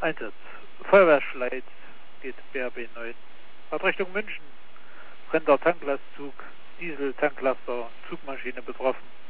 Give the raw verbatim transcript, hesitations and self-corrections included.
Einsatz. Feuerwehrschleit geht B R B neun. Hat Richtung München. Brennt der Tanklastzug, Diesel-Tanklaster, Zugmaschine betroffen.